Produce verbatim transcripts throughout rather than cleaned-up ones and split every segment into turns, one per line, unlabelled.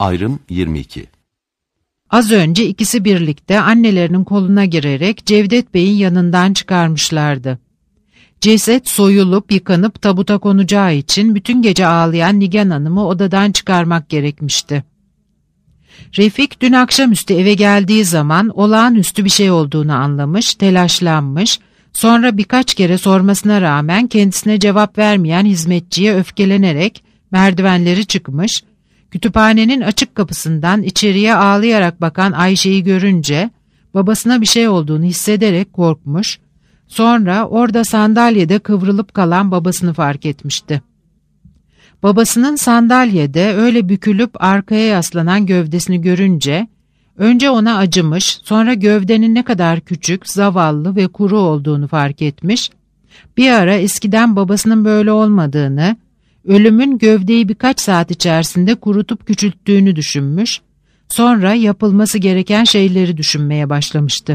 Ayrım yirmi iki.
Az önce ikisi birlikte annelerinin koluna girerek Cevdet Bey'in yanından çıkarmışlardı. Ceset soyulup yıkanıp tabuta konacağı için bütün gece ağlayan Nigan Hanım'ı odadan çıkarmak gerekmişti. Refik dün akşamüstü eve geldiği zaman olağanüstü bir şey olduğunu anlamış, telaşlanmış, sonra birkaç kere sormasına rağmen kendisine cevap vermeyen hizmetçiye öfkelenerek merdivenleri çıkmış, kütüphanenin açık kapısından içeriye ağlayarak bakan Ayşe'yi görünce babasına bir şey olduğunu hissederek korkmuş, sonra orada sandalyede kıvrılıp kalan babasını fark etmişti. Babasının sandalyede öyle bükülüp arkaya yaslanan gövdesini görünce, önce ona acımış, sonra gövdenin ne kadar küçük, zavallı ve kuru olduğunu fark etmiş, bir ara eskiden babasının böyle olmadığını, ölümün gövdeyi birkaç saat içerisinde kurutup küçülttüğünü düşünmüş, sonra yapılması gereken şeyleri düşünmeye başlamıştı.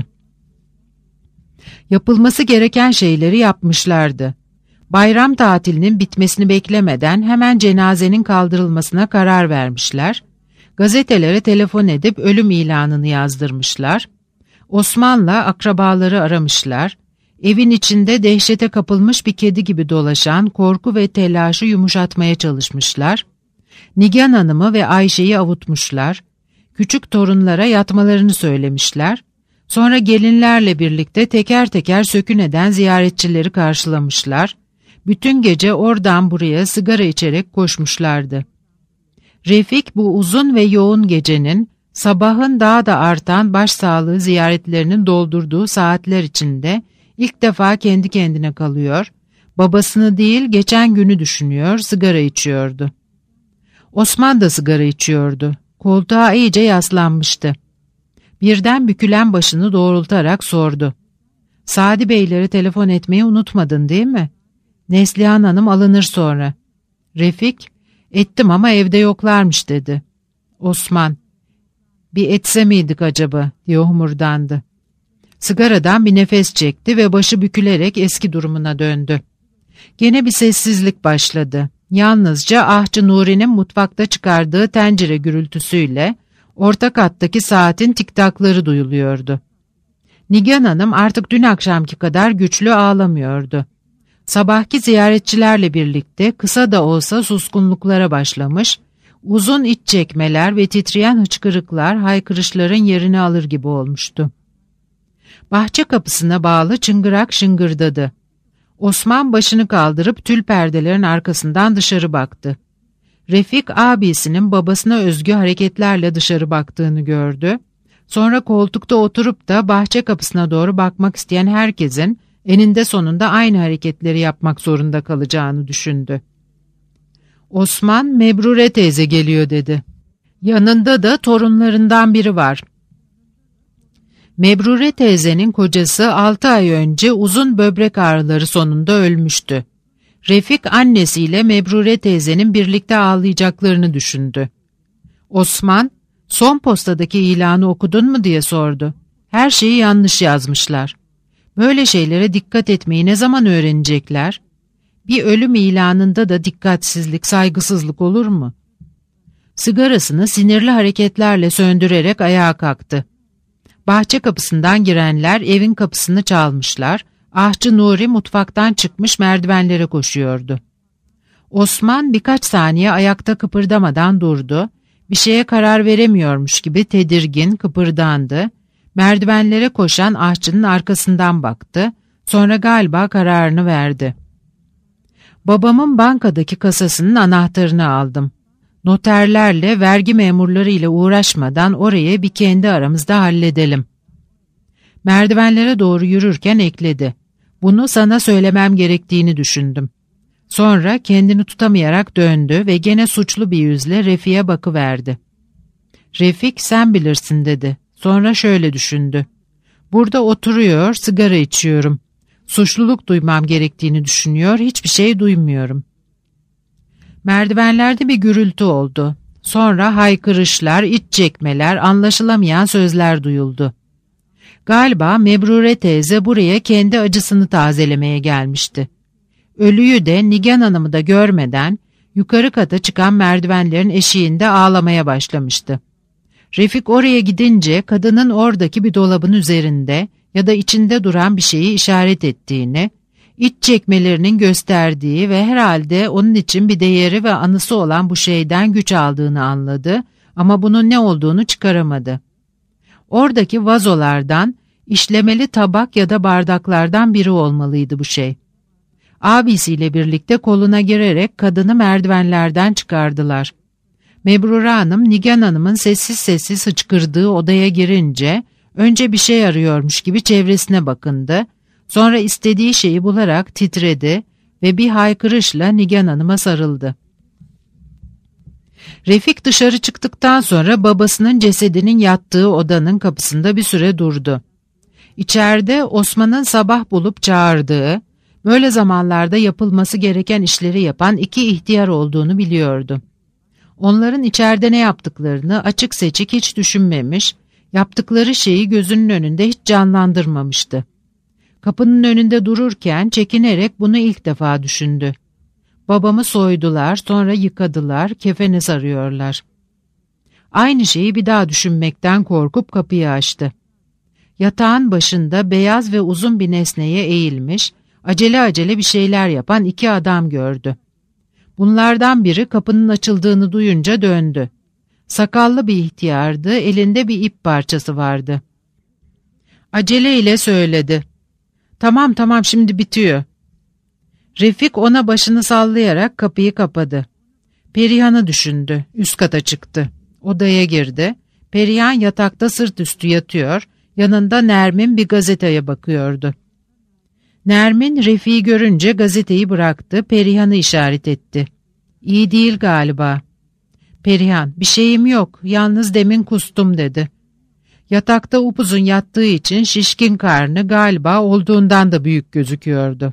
Yapılması gereken şeyleri yapmışlardı. Bayram tatilinin bitmesini beklemeden hemen cenazenin kaldırılmasına karar vermişler, gazetelere telefon edip ölüm ilanını yazdırmışlar, Osman'la akrabaları aramışlar, evin içinde dehşete kapılmış bir kedi gibi dolaşan korku ve telaşı yumuşatmaya çalışmışlar, Nigan Hanım'ı ve Ayşe'yi avutmuşlar, küçük torunlara yatmalarını söylemişler, sonra gelinlerle birlikte teker teker sökün eden ziyaretçileri karşılamışlar, bütün gece oradan buraya sigara içerek koşmuşlardı. Refik bu uzun ve yoğun gecenin, sabahın daha da artan başsağlığı ziyaretlerinin doldurduğu saatler içinde ilk defa kendi kendine kalıyor, babasını değil geçen günü düşünüyor, sigara içiyordu. Osman da sigara içiyordu, koltuğa iyice yaslanmıştı. Birden bükülen başını doğrultarak sordu. "Sadi Beylere telefon etmeyi unutmadın değil mi? Neslihan Hanım alınır sonra." Refik, "Ettim ama evde yoklarmış" dedi. Osman, "Bir etse miydik acaba?" diye homurdandı. Sigaradan bir nefes çekti ve başı bükülerek eski durumuna döndü. Gene bir sessizlik başladı. Yalnızca Ahçı Nuri'nin mutfakta çıkardığı tencere gürültüsüyle orta kattaki saatin tiktakları duyuluyordu. Nigan Hanım artık dün akşamki kadar güçlü ağlamıyordu. Sabahki ziyaretçilerle birlikte kısa da olsa suskunluklara başlamış, uzun iç çekmeler ve titreyen hıçkırıklar haykırışların yerini alır gibi olmuştu. Bahçe kapısına bağlı çıngırak şıngırdadı. Osman başını kaldırıp tül perdelerin arkasından dışarı baktı. Refik abisinin babasına özgü hareketlerle dışarı baktığını gördü. Sonra koltukta oturup da bahçe kapısına doğru bakmak isteyen herkesin eninde sonunda aynı hareketleri yapmak zorunda kalacağını düşündü. Osman, "Mebrure teyze geliyor" dedi. Yanında da torunlarından biri var. Mebrure teyzenin kocası altı ay önce uzun böbrek ağrıları sonunda ölmüştü. Refik annesiyle Mebrure teyzenin birlikte ağlayacaklarını düşündü. Osman, "Son postadaki ilanı okudun mu?" diye sordu. "Her şeyi yanlış yazmışlar. Böyle şeylere dikkat etmeyi ne zaman öğrenecekler? Bir ölüm ilanında da dikkatsizlik, saygısızlık olur mu?" Sigarasını sinirli hareketlerle söndürerek ayağa kalktı. Bahçe kapısından girenler evin kapısını çalmışlar, Ahçı Nuri mutfaktan çıkmış merdivenlere koşuyordu. Osman birkaç saniye ayakta kıpırdamadan durdu, bir şeye karar veremiyormuş gibi tedirgin kıpırdandı, merdivenlere koşan ahçının arkasından baktı, sonra galiba kararını verdi. "Babamın bankadaki kasasının anahtarını aldım. Noterlerle, vergi memurlarıyla uğraşmadan orayı bir kendi aramızda halledelim." Merdivenlere doğru yürürken ekledi. "Bunu sana söylemem gerektiğini düşündüm." Sonra kendini tutamayarak döndü ve gene suçlu bir yüzle Refik'e bakıverdi. Refik, "Sen bilirsin" dedi. Sonra şöyle düşündü. "Burada oturuyor, sigara içiyorum. Suçluluk duymam gerektiğini düşünüyor, hiçbir şey duymuyorum." Merdivenlerde bir gürültü oldu. Sonra haykırışlar, iç çekmeler, anlaşılamayan sözler duyuldu. Galiba Mebrure teyze buraya kendi acısını tazelemeye gelmişti. Ölüyü de Nigan Hanım'ı da görmeden Yukarı kata çıkan merdivenlerin eşiğinde ağlamaya başlamıştı. Refik oraya gidince kadının oradaki bir dolabın üzerinde ya da içinde duran bir şeyi işaret ettiğini, iç çekmelerinin gösterdiği ve herhalde onun için bir değeri ve anısı olan bu şeyden güç aldığını anladı ama bunun ne olduğunu çıkaramadı. Oradaki vazolardan, işlemeli tabak ya da bardaklardan biri olmalıydı bu şey. Abisiyle birlikte koluna girerek kadını merdivenlerden çıkardılar. Mebrure Hanım, Nigan Hanım'ın sessiz sessiz hıçkırdığı odaya girince önce bir şey arıyormuş gibi çevresine bakındı, sonra istediği şeyi bularak titredi ve bir haykırışla Nigan Hanım'a sarıldı. Refik dışarı çıktıktan sonra babasının cesedinin yattığı odanın kapısında bir süre durdu. İçeride Osman'ın sabah bulup çağırdığı, böyle zamanlarda yapılması gereken işleri yapan iki ihtiyar olduğunu biliyordu. Onların içeride ne yaptıklarını açık seçik hiç düşünmemiş, yaptıkları şeyi gözünün önünde hiç canlandırmamıştı. Kapının önünde dururken çekinerek bunu ilk defa düşündü. Babamı soydular, sonra yıkadılar, kefene sarıyorlar. Aynı şeyi bir daha düşünmekten korkup kapıyı açtı. Yatağın başında beyaz ve uzun bir nesneye eğilmiş, acele acele bir şeyler yapan iki adam gördü. Bunlardan biri kapının açıldığını duyunca döndü. Sakallı bir ihtiyardı, elinde bir ip parçası vardı. Aceleyle söyledi. "Tamam tamam, şimdi bitiyor." Refik ona başını sallayarak kapıyı kapadı. Perihan'ı düşündü, üst kata çıktı. Odaya girdi. Perihan yatakta sırt üstü yatıyor, yanında Nermin bir gazeteye bakıyordu. Nermin Refik'i görünce gazeteyi bıraktı, Perihan'ı işaret etti. "İyi değil galiba." Perihan, "Bir şeyim yok, yalnız demin kustum," dedi. Yatakta upuzun yattığı için şişkin karnı galiba olduğundan da büyük gözüküyordu.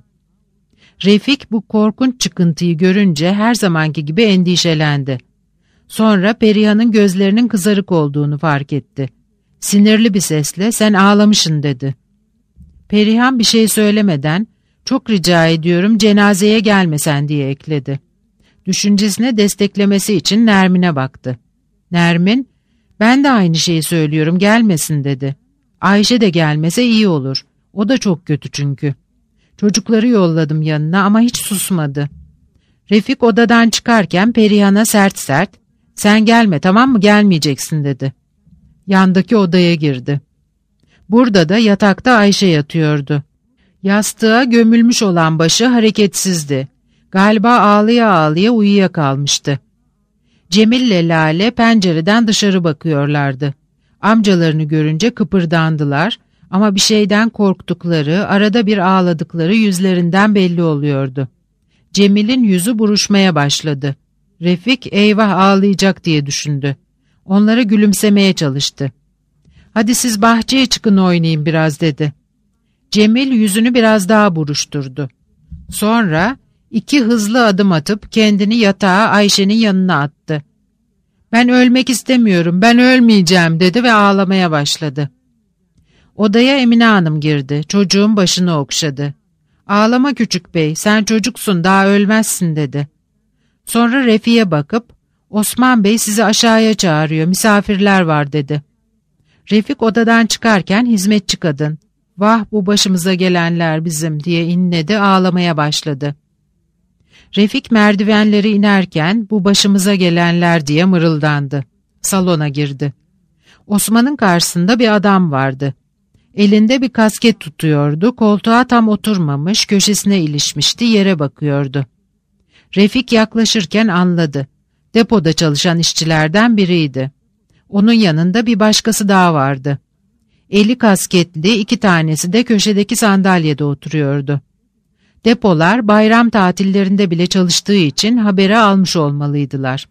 Refik bu korkunç çıkıntıyı görünce her zamanki gibi endişelendi. Sonra Perihan'ın gözlerinin kızarık olduğunu fark etti. Sinirli bir sesle "Sen ağlamışsın," dedi. Perihan bir şey söylemeden "Çok rica ediyorum, cenazeye gelmesen," diye ekledi. Düşüncesine desteklemesi için Nermin'e baktı. Nermin, "Ben de aynı şeyi söylüyorum, gelmesin," dedi. "Ayşe de gelmese iyi olur. O da çok kötü çünkü. Çocukları yolladım yanına ama hiç susmadı." Refik odadan çıkarken Perihan'a sert sert "Sen gelme, tamam mı, gelmeyeceksin," dedi. Yandaki odaya girdi. Burada da yatakta Ayşe yatıyordu. Yastığa gömülmüş olan başı hareketsizdi. Galiba ağlıya ağlıya uyuyakalmıştı. Cemil'le Lale pencereden dışarı bakıyorlardı. Amcalarını görünce kıpırdandılar ama bir şeyden korktukları, arada bir ağladıkları yüzlerinden belli oluyordu. Cemil'in yüzü buruşmaya başladı. Refik eyvah ağlayacak diye düşündü. Onlara gülümsemeye çalıştı. "Hadi siz bahçeye çıkın, oynayın biraz," dedi. Cemil yüzünü biraz daha buruşturdu. Sonra iki hızlı adım atıp kendini yatağa Ayşe'nin yanına attı. "Ben ölmek istemiyorum, ben ölmeyeceğim," dedi ve ağlamaya başladı. Odaya Emine Hanım girdi, çocuğun başını okşadı. "Ağlama küçük bey, sen çocuksun, daha ölmezsin," dedi. Sonra Refik'e bakıp "Osman Bey sizi aşağıya çağırıyor, misafirler var," dedi. Refik odadan çıkarken hizmetçi kadın, "Vah bu başımıza gelenler bizim," diye inledi, ağlamaya başladı. Refik merdivenleri inerken "Bu başımıza gelenler," diye mırıldandı. Salona girdi. Osman'ın karşısında bir adam vardı. Elinde bir kasket tutuyordu, koltuğa tam oturmamış, köşesine ilişmişti, yere bakıyordu. Refik yaklaşırken anladı. Depoda çalışan işçilerden biriydi. Onun yanında bir başkası daha vardı. Eli kasketli, iki tanesi de köşedeki sandalyede oturuyordu. Depolar bayram tatillerinde bile çalıştığı için haberi almış olmalıydılar.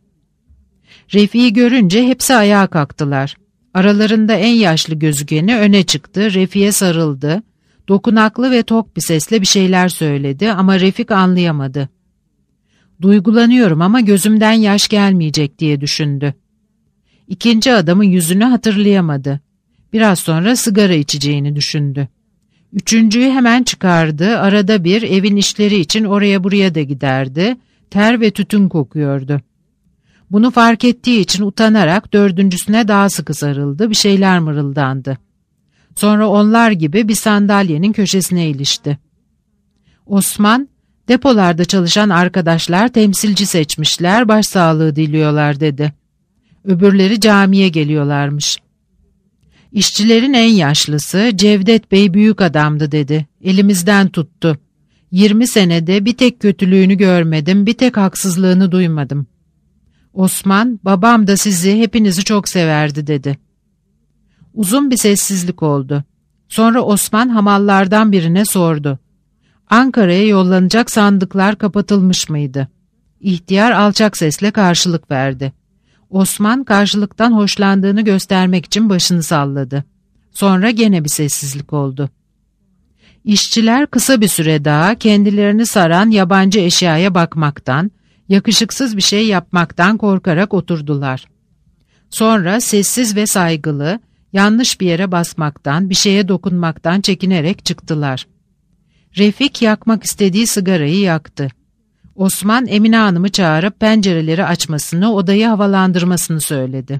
Refik'i görünce hepsi ayağa kalktılar. Aralarında en yaşlı gözükeni öne çıktı, Refik'e sarıldı. Dokunaklı ve tok bir sesle bir şeyler söyledi ama Refik anlayamadı. "Duygulanıyorum ama gözümden yaş gelmeyecek," diye düşündü. İkinci adamın yüzünü hatırlayamadı. Biraz sonra sigara içeceğini düşündü. Üçüncüyü hemen çıkardı, arada bir evin işleri için oraya buraya da giderdi. ter ve tütün kokuyordu. Bunu fark ettiği için utanarak dördüncüsüne daha sıkı sarıldı, bir şeyler mırıldandı. Sonra onlar gibi bir sandalyenin köşesine ilişti. Osman, depolarda çalışan arkadaşlar temsilci seçmişler, başsağlığı diliyorlar dedi. Öbürleri camiye geliyorlarmış. İşçilerin en yaşlısı Cevdet Bey büyük adamdı dedi. Elimizden tuttu. Yirmi senede bir tek kötülüğünü görmedim, bir tek haksızlığını duymadım. Osman, babam da sizi, hepinizi çok severdi dedi. Uzun bir sessizlik oldu. Sonra Osman hamallardan birine sordu. Ankara'ya yollanacak sandıklar kapatılmış mıydı? İhtiyar alçak sesle karşılık verdi. Osman karşılıktan hoşlandığını göstermek için başını salladı. Sonra gene bir sessizlik oldu. İşçiler kısa bir süre daha kendilerini saran yabancı eşyaya bakmaktan, yakışıksız bir şey yapmaktan korkarak oturdular. Sonra sessiz ve saygılı, yanlış bir yere basmaktan, bir şeye dokunmaktan çekinerek çıktılar. Refik yakmak istediği sigarayı yaktı. Osman Emine Hanım'ı çağırıp pencereleri açmasını, odayı havalandırmasını söyledi.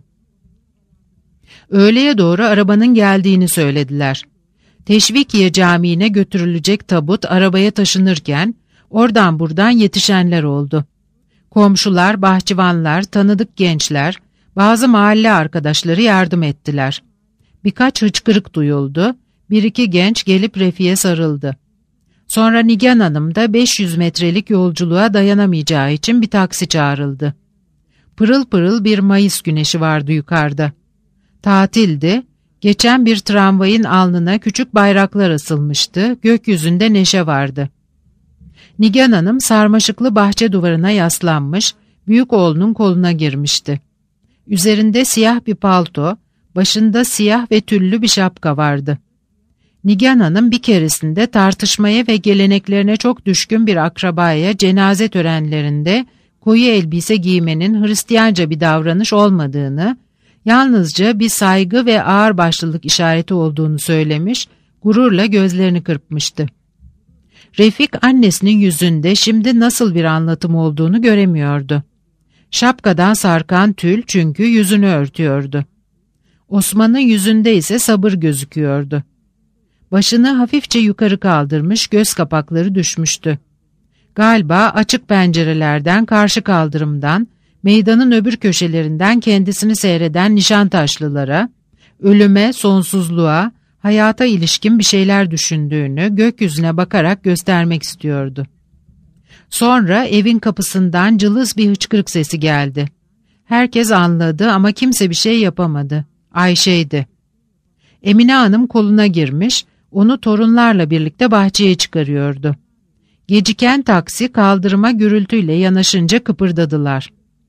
Öğleye doğru arabanın geldiğini söylediler. Teşvikiye Camii'ne götürülecek tabut arabaya taşınırken oradan buradan yetişenler oldu. Komşular, bahçıvanlar, tanıdık gençler, bazı mahalle arkadaşları yardım ettiler. Birkaç hıçkırık duyuldu, bir iki genç gelip Refik'e sarıldı. Sonra Nigan Hanım da beş yüz metrelik yolculuğa dayanamayacağı için bir taksi çağrıldı. Pırıl pırıl bir Mayıs güneşi vardı yukarıda. Tatildi, geçen bir tramvayın alnına küçük bayraklar asılmıştı, gökyüzünde neşe vardı. Nigan Hanım sarmaşıklı bahçe duvarına yaslanmış, büyük oğlunun koluna girmişti. Üzerinde siyah bir palto, başında siyah ve tüllü bir şapka vardı. Nigan Hanım bir keresinde tartışmaya ve geleneklerine çok düşkün bir akrabaya cenaze törenlerinde koyu elbise giymenin Hristiyanca bir davranış olmadığını, yalnızca bir saygı ve ağırbaşlılık işareti olduğunu söylemiş, gururla gözlerini kırpmıştı. Refik annesinin yüzünde şimdi nasıl bir anlatım olduğunu göremiyordu. Şapkadan sarkan tül çünkü yüzünü örtüyordu. Osman'ın yüzünde ise sabır gözüküyordu. Başını hafifçe yukarı kaldırmış, göz kapakları düşmüştü. Galiba açık pencerelerden, karşı kaldırımdan, meydanın öbür köşelerinden kendisini seyreden Nişantaşlılara, ölüme, sonsuzluğa, hayata ilişkin bir şeyler düşündüğünü gökyüzüne bakarak göstermek istiyordu. Sonra evin kapısından cılız bir hıçkırık sesi geldi. Herkes anladı ama kimse bir şey yapamadı. Ayşe'ydi. Emine Hanım koluna girmiş, onu torunlarla birlikte bahçeye çıkarıyordu. Geciken taksi kaldırıma gürültüyle yanaşınca kıpırdadılar.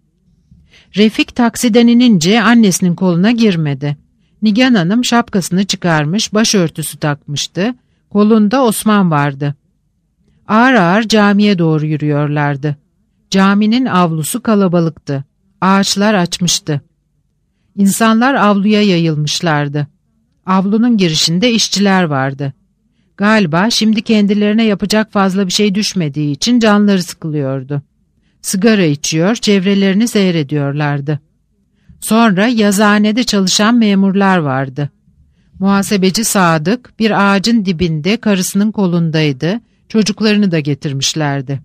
Refik taksiden inince annesinin koluna girmedi. Nigan Hanım şapkasını çıkarmış, başörtüsü takmıştı, kolunda Osman vardı. Ağır ağır camiye doğru yürüyorlardı. Caminin avlusu kalabalıktı. Ağaçlar açmıştı. İnsanlar avluya yayılmışlardı. Avlunun girişinde işçiler vardı. Galiba şimdi kendilerine yapacak fazla bir şey düşmediği için canları sıkılıyordu. Sigara içiyor, çevrelerini seyrediyorlardı. Sonra yazıhanede çalışan memurlar vardı. Muhasebeci Sadık bir ağacın dibinde karısının kolundaydı, çocuklarını da getirmişlerdi.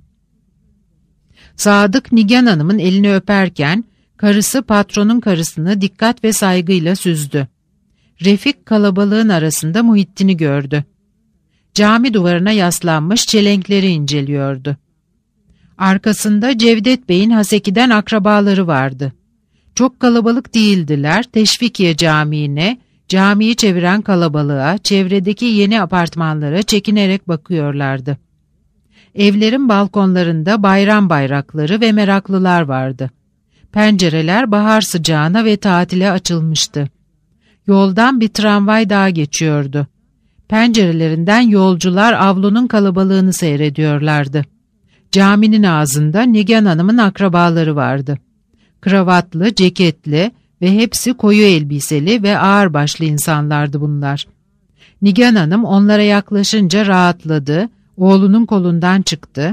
Sadık Nigan Hanım'ın elini öperken karısı patronun karısını dikkat ve saygıyla süzdü. Refik kalabalığın arasında Muhittin'i gördü. Cami duvarına yaslanmış çelenkleri inceliyordu. Arkasında Cevdet Bey'in Haseki'den akrabaları vardı. Çok kalabalık değildiler, Teşvikiye Camii'ne, camiyi çeviren kalabalığa, çevredeki yeni apartmanlara çekinerek bakıyorlardı. Evlerin balkonlarında bayram bayrakları ve meraklılar vardı. Pencereler bahar sıcağına ve tatile açılmıştı. Yoldan bir tramvay daha geçiyordu. Pencerelerinden yolcular avlunun kalabalığını seyrediyorlardı. Caminin ağzında Nigan Hanım'ın akrabaları vardı. Kravatlı, ceketli ve hepsi koyu elbiseli ve ağırbaşlı insanlardı bunlar. Nigan Hanım onlara yaklaşınca rahatladı, oğlunun kolundan çıktı,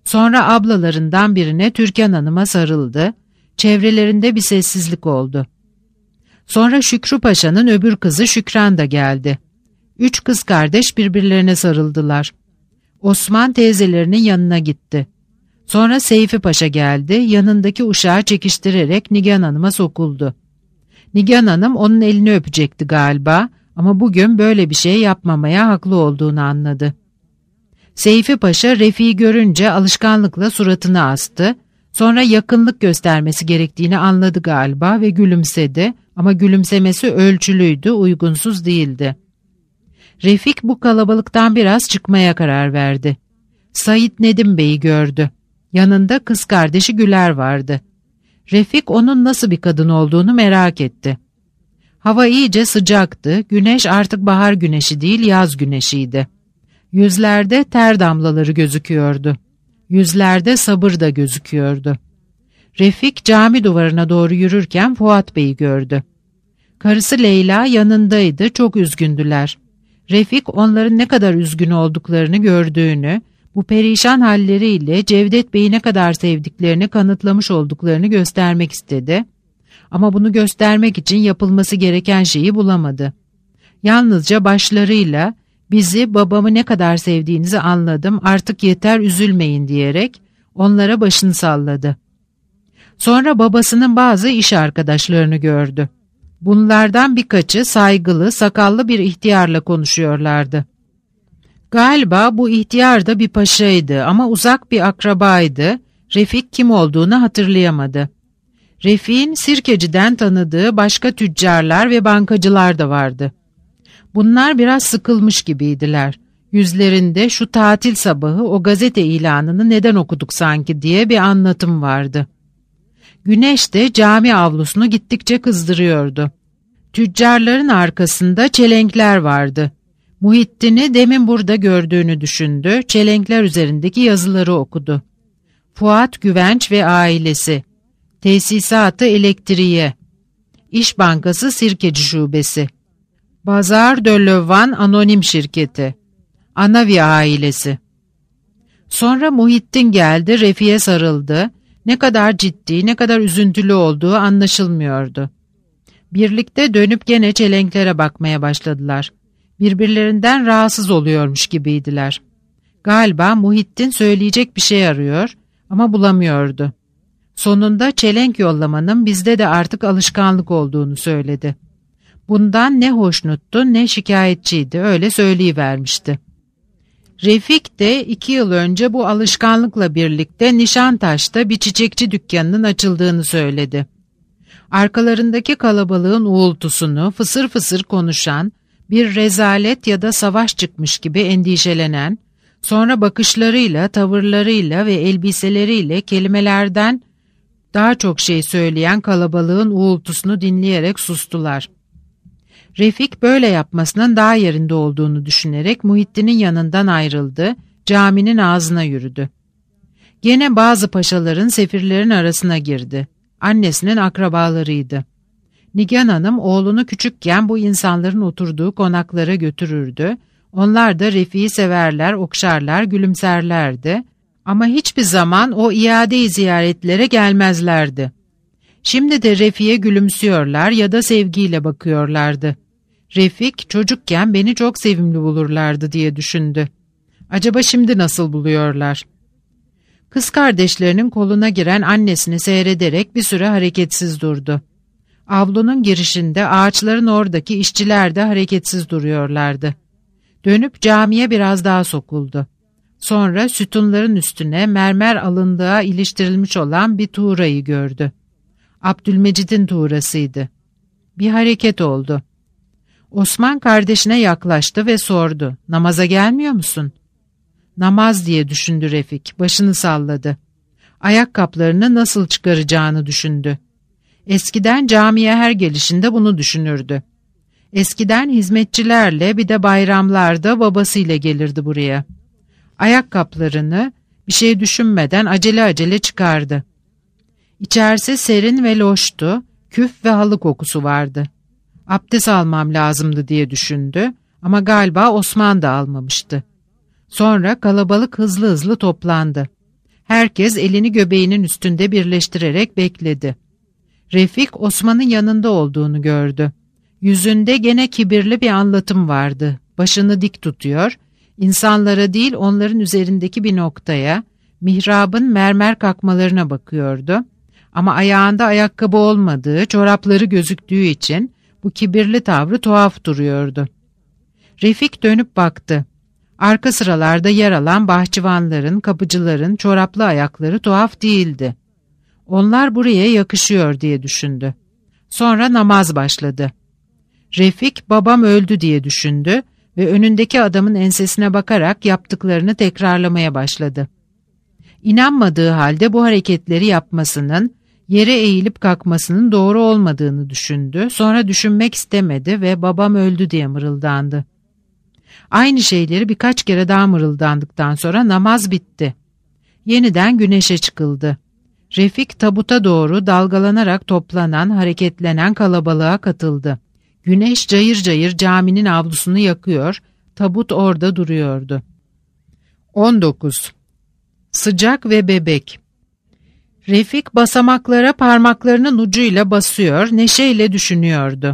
Sonra ablalarından birine Türkan Hanım'a sarıldı. Çevrelerinde bir sessizlik oldu. Sonra Şükrü Paşa'nın öbür kızı Şükran da geldi. Üç kız kardeş birbirlerine sarıldılar. Osman teyzelerinin yanına gitti. Sonra Seyfi Paşa geldi, yanındaki uşağı çekiştirerek Nigan Hanım'a sokuldu. Nigan Hanım onun elini öpecekti galiba ama bugün böyle bir şey yapmamaya haklı olduğunu anladı. Seyfi Paşa Refik'i görünce alışkanlıkla suratını astı. Sonra yakınlık göstermesi gerektiğini anladı galiba ve gülümsedi ama gülümsemesi ölçülüydü, uygunsuz değildi. Refik bu kalabalıktan biraz çıkmaya karar verdi. Said Nedim Bey'i gördü. Yanında kız kardeşi Güler vardı. Refik onun nasıl bir kadın olduğunu merak etti. Hava iyice sıcaktı, güneş artık bahar güneşi değil yaz güneşiydi. Yüzlerde ter damlaları gözüküyordu. Yüzlerde sabır da gözüküyordu. Refik cami duvarına doğru yürürken Fuat Bey'i gördü. Karısı Leyla yanındaydı, çok üzgündüler. Refik onların ne kadar üzgün olduklarını gördüğünü, bu perişan halleriyle Cevdet Bey'i ne kadar sevdiklerini kanıtlamış olduklarını göstermek istedi. Ama bunu göstermek için yapılması gereken şeyi bulamadı. Yalnızca başlarıyla "Bizi, babamı ne kadar sevdiğinizi anladım, artık yeter, üzülmeyin" diyerek onlara başını salladı. Sonra babasının bazı iş arkadaşlarını gördü. Bunlardan birkaçı saygılı, sakallı bir ihtiyarla konuşuyorlardı. Galiba bu ihtiyar da bir paşaydı ama uzak bir akrabaydı. Refik kim olduğunu hatırlayamadı. Refik'in Sirkeci'den tanıdığı başka tüccarlar ve bankacılar da vardı. Bunlar biraz sıkılmış gibiydiler. Yüzlerinde şu tatil sabahı o gazete ilanını neden okuduk sanki diye bir anlatım vardı. Güneş de cami avlusunu gittikçe kızdırıyordu. Tüccarların arkasında çelenkler vardı. Muhittin'i demin burada gördüğünü düşündü, çelenkler üzerindeki yazıları okudu. Fuat Güvenç ve ailesi, tesisatı elektriğe, İş Bankası Sirkeci Şubesi, Bazar de Lövan Anonim Şirketi, Anavi ailesi. Sonra Muhittin geldi, Refik'e sarıldı. Ne kadar ciddi, ne kadar üzüntülü olduğu anlaşılmıyordu. Birlikte dönüp gene çelenklere bakmaya başladılar. Birbirlerinden rahatsız oluyormuş gibiydiler. Galiba Muhittin söyleyecek bir şey arıyor ama bulamıyordu. Sonunda çelenk yollamanın bizde de artık alışkanlık olduğunu söyledi. Bundan ne hoşnuttu ne şikayetçiydi, öyle söyleyivermişti. Refik de iki yıl önce bu alışkanlıkla birlikte Nişantaş'ta bir çiçekçi dükkanının açıldığını söyledi. Arkalarındaki kalabalığın uğultusunu, fısır fısır konuşan, bir rezalet ya da savaş çıkmış gibi endişelenen, sonra bakışlarıyla, tavırlarıyla ve elbiseleriyle kelimelerden daha çok şey söyleyen kalabalığın uğultusunu dinleyerek sustular. Refik böyle yapmasının daha yerinde olduğunu düşünerek Muhittin'in yanından ayrıldı, caminin ağzına yürüdü. Gene bazı paşaların, sefirlerin arasına girdi. Annesinin akrabalarıydı. Nigan Hanım oğlunu küçükken bu insanların oturduğu konaklara götürürdü. Onlar da Refik'i severler, okşarlar, gülümserlerdi. Ama hiçbir zaman o iade-i ziyaretlere gelmezlerdi. Şimdi de Refik'e gülümsüyorlar ya da sevgiyle bakıyorlardı. Refik çocukken beni çok sevimli bulurlardı diye düşündü. Acaba şimdi nasıl buluyorlar? Kız kardeşlerinin koluna giren annesini seyrederek bir süre hareketsiz durdu. Avlunun girişinde ağaçların oradaki işçiler de hareketsiz duruyorlardı. Dönüp camiye biraz daha sokuldu. Sonra sütunların üstüne mermer alındığa iliştirilmiş olan bir tuğrayı gördü. Abdülmecid'in tuğrasıydı. Bir hareket oldu. Osman kardeşine yaklaştı ve sordu. "Namaza gelmiyor musun?" "Namaz" diye düşündü Refik. Başını salladı. Ayakkabılarını nasıl çıkaracağını düşündü. Eskiden camiye her gelişinde bunu düşünürdü. Eskiden hizmetçilerle bir de bayramlarda babasıyla gelirdi buraya. Ayakkabılarını bir şey düşünmeden acele acele çıkardı. İçerisi serin ve loştu, küf ve halı kokusu vardı. Abdest almam lazımdı diye düşündü ama galiba Osman da almamıştı. Sonra kalabalık hızlı hızlı toplandı. Herkes elini göbeğinin üstünde birleştirerek bekledi. Refik Osman'ın yanında olduğunu gördü. Yüzünde gene kibirli bir anlatım vardı. Başını dik tutuyor, insanlara değil onların üzerindeki bir noktaya, mihrabın mermer kakmalarına bakıyordu. Ama ayağında ayakkabı olmadığı, çorapları gözüktüğü için bu kibirli tavrı tuhaf duruyordu. Refik dönüp baktı. Arka sıralarda yer alan bahçıvanların, kapıcıların çoraplı ayakları tuhaf değildi. Onlar buraya yakışıyor diye düşündü. Sonra namaz başladı. Refik babam öldü diye düşündü ve önündeki adamın ensesine bakarak yaptıklarını tekrarlamaya başladı. İnanmadığı halde bu hareketleri yapmasının, yere eğilip kalkmasının doğru olmadığını düşündü. Sonra düşünmek istemedi ve babam öldü diye mırıldandı. Aynı şeyleri birkaç kere daha mırıldandıktan sonra namaz bitti. Yeniden güneşe çıkıldı. Refik tabuta doğru dalgalanarak toplanan, hareketlenen kalabalığa katıldı. Güneş cayır cayır caminin avlusunu yakıyor, tabut orada duruyordu. on dokuz. Sıcak ve bebek. Refik basamaklara parmaklarının ucuyla basıyor, neşeyle düşünüyordu.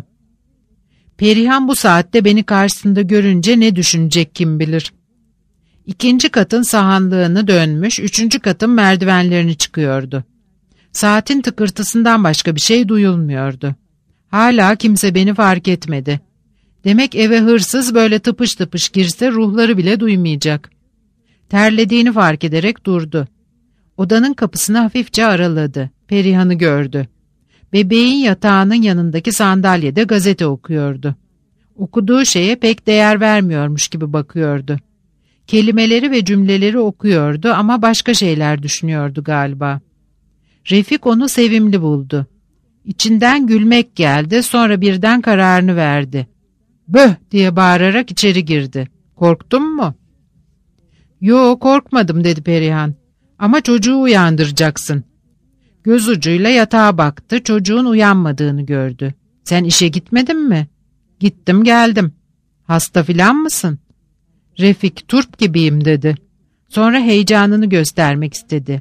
Perihan bu saatte beni karşısında görünce ne düşünecek kim bilir. İkinci katın sahanlığını dönmüş, üçüncü katın merdivenlerini çıkıyordu. Saatin tıkırtısından başka bir şey duyulmuyordu. Hala kimse beni fark etmedi. Demek eve hırsız böyle tıpış tıpış girse ruhları bile duymayacak. Terlediğini fark ederek durdu. Odanın kapısını hafifçe araladı. Perihan'ı gördü. Bebeğin yatağının yanındaki sandalyede gazete okuyordu. Okuduğu şeye pek değer vermiyormuş gibi bakıyordu. Kelimeleri ve cümleleri okuyordu ama başka şeyler düşünüyordu galiba. Refik onu sevimli buldu. İçinden gülmek geldi, sonra birden kararını verdi. "Böh!" diye bağırarak içeri girdi. "Korktun mu?" "Yo, korkmadım," dedi Perihan. "Ama çocuğu uyandıracaksın." Göz ucuyla yatağa baktı, çocuğun uyanmadığını gördü. "Sen işe gitmedin mi?" "Gittim geldim." "Hasta filan mısın?" Refik turp gibiyim dedi. Sonra heyecanını göstermek istedi.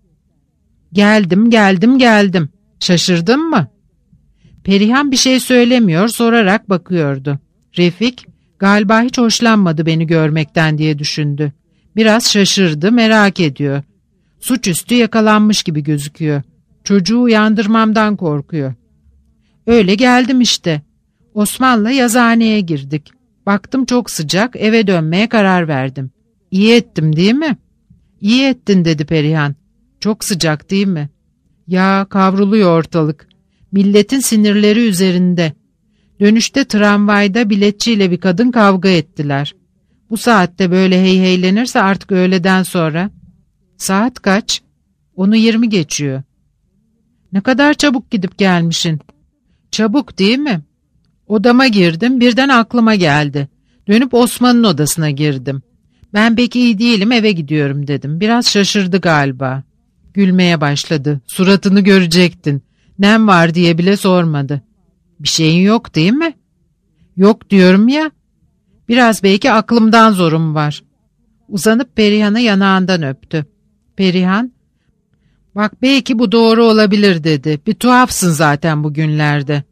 "Geldim, geldim, geldim. Şaşırdın mı?" Perihan bir şey söylemiyor, sorarak bakıyordu. Refik, galiba hiç hoşlanmadı beni görmekten diye düşündü. Biraz şaşırdı, merak ediyor. Suçüstü yakalanmış gibi gözüküyor. Çocuğu uyandırmamdan korkuyor. "Öyle geldim işte. Osman'la yazıhaneye girdik. Baktım çok sıcak, eve dönmeye karar verdim. İyi ettim değil mi?" "İyi ettin," dedi Perihan. "Çok sıcak değil mi?" "Ya, kavruluyor ortalık. Milletin sinirleri üzerinde. Dönüşte tramvayda biletçiyle bir kadın kavga ettiler. Bu saatte böyle heyheylenirse artık öğleden sonra." "Saat kaç?" "Onu yirmi geçiyor." "Ne kadar çabuk gidip gelmişsin." "Çabuk değil mi?" Odama girdim, birden aklıma geldi. Dönüp Osman'ın odasına girdim. "Ben pek iyi değilim, eve gidiyorum," dedim. Biraz şaşırdı galiba. Gülmeye başladı. "Suratını görecektin. Nem var diye bile sormadı." "Bir şeyin yok değil mi?" "Yok diyorum ya." "Biraz belki aklımdan zorum var." Uzanıp Perihan'ı yanağından öptü. Perihan, "Bak belki bu doğru olabilir," dedi. "Bir tuhafsın zaten bugünlerde."